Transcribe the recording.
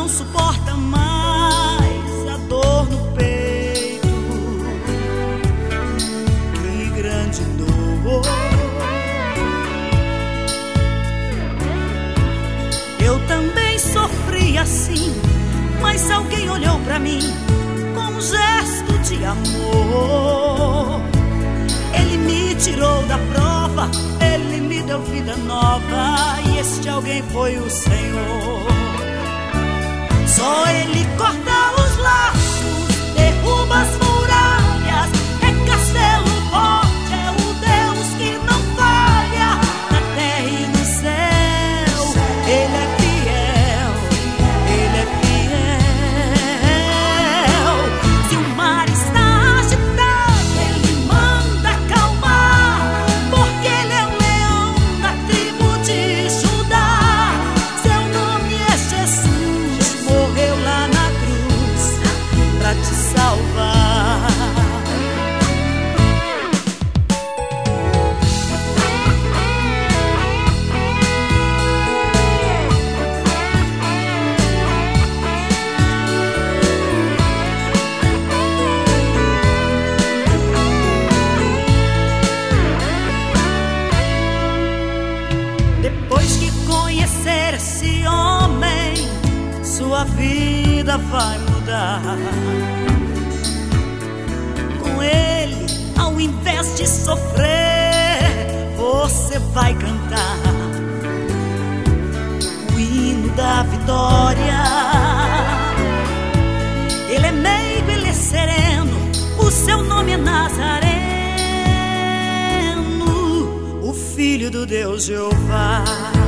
não suporta mais a dor no peito. Que grande dor. Eu também sofri assim, mas alguém olhou pra mim com um gesto de amor. Ele me tirou da prova, ele me deu vida nova, e este alguém foi o Senhor. Só ele corta os laços, derruba as muralhas, é castelo forte, é o Deus que não falha. Na terra e no céu, ele é fiel, ele é fiel. Se o mar está agitado, ele manda acalmar, porque ele é o leão da tribo de Judá. Seu nome é Jesus, morreu lá na cruz pra te salvar. Depois que conhecer esse homem, sua vida vai mudar. Com ele, ao invés de sofrer, você vai cantar o hino da vitória. Ele é meigo, ele é sereno, o seu nome é Nazareno, o Filho do Deus Jeová.